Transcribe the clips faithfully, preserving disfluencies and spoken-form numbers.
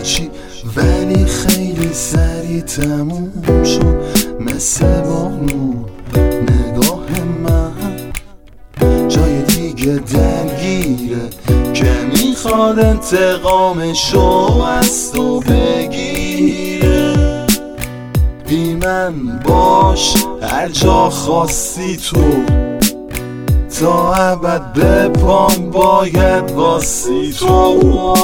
چی، ولی خیلی سریع تموم شد مثل بارون نگاه من. جای دیگه درگیره که میخواد انتقامشو از تو بگیره. بی من باش هر جا خواستی تو، تا ابد به پام باید واسی تو.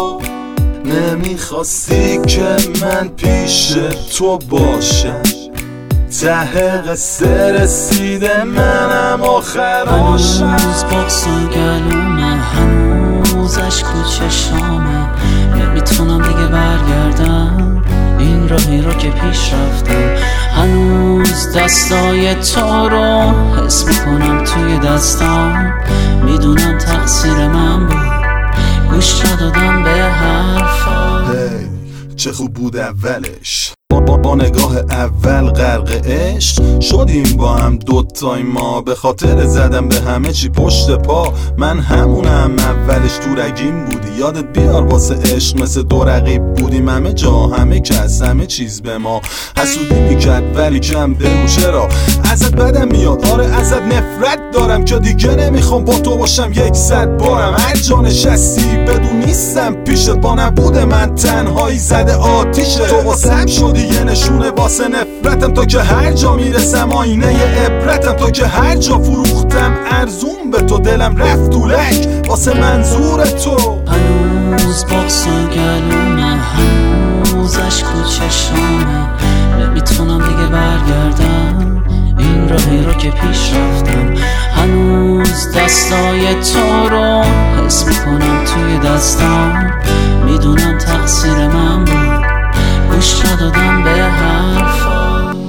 نمیخواستی که من پیش تو باشم، ته قصه رسیده منم آخراشم. هنوز بغض و گلومه، هنوز عشق و چشامه، نمیتونم دیگه برگردم این راهی رو که پیش رفتم. هنوز دستای تو رو حس میکنم توی دستام، میدونم تقصیر من بود گوش ندادم به حرفا. hey, چه خوب بود اولش، با, با نگاه اول غرق عشق شدیم با هم دوتای ما. به خاطر زدم به همه چی پشت پا، من همونم اولش تو رگیم بودی. یادت بیار واسه عشق مثل دو رقیب بودیم، همه جا همه کس همه چیز به ما حسودی میکرد ولی کم بگو چرا ازت بدم میاد. آره ازت نفرت دارم که دیگه نمیخوام با تو باشم یک صد بارم. هر جا نشستی بدون نیستم پیشت، با نبود من تنهایی زده آتیشه. تو واسم شدی یه نشونه واسه نفرتم، تا که هر جا میرسم آینه عبرتم. تا که هر جا فروختم ارزون به تو، دلم رفت تو لک واسه منظور تو. هنوز بغض و گلومه، هنوز عشق و چشامه، نمیتونم دیگه برگردم این راهی رو که پیش رفتم. هنوز دستای تو رو حس میکنم توی دستام، میدونم تقصیر من بود گوش ندادم به حرفا.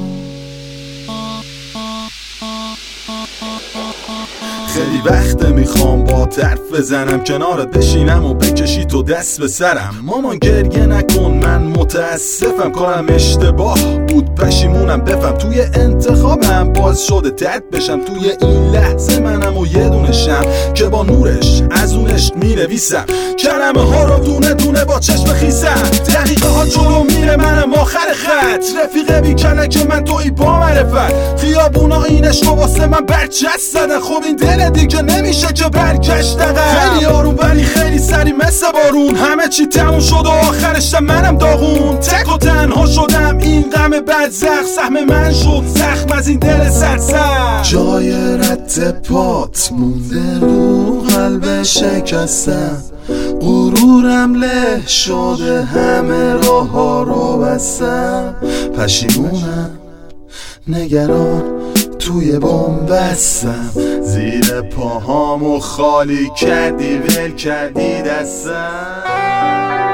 خیلی وقته میخوام با حرف بزنم، کنارت بشینم و بکشی تو دست به سرم. مامان گریه نکن من متاسفم، کارم اشتباه بود پشیمونم. بفهم توی انتخابم باز شده ترد بشم، توی این لحظه منم و یه دونه شم که با نورش از اون عشق مینویسم. کلمه ها رو دونه دونه با چشم خیسم، دقیقه ها جلو میره منم آخر خط. رفیقه بی کلک من توی با معرفت، خیابونا این عشق واسه من برچست زدن. خب این دل دیگه نمیشه که برگشت دقیق. خیلی آروم ولی خیلی سری مثل بارون، همه چی تموم شد و آخرش منم داغون. تک و تنها شدم این غم بدزخ، سهم من شد زخم از این دل سرسر. جای رد پات مونده رو قلب شکستم، غرورم له شده همه راه ها رو بستم. پشیمونم نگران توی بومبستم، زیر پاهامو خالی کردی ول کردی دستم.